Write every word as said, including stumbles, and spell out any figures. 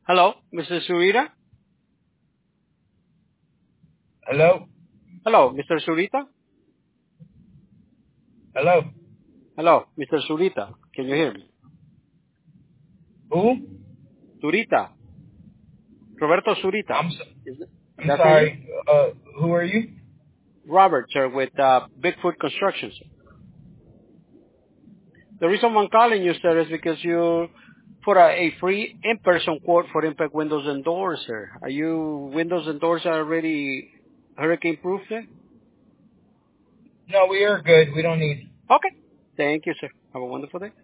Hello, mister Surita? Hello? Hello, mister Surita? Hello? Hello, mister Surita. Can you hear me? Who? Surita. Roberto Surita. I'm so, Is it, I'm that's not you? sorry. Uh, who are you? Robert, sir, with uh, Bigfoot Construction, sir. The reason I'm calling you, sir, is because you put a, a free in-person quote for Impact Windows and Doors, sir. Are you windows and doors are already hurricane-proof, sir? No, we are good. We don't need. Okay. Thank you, sir. Have a wonderful day.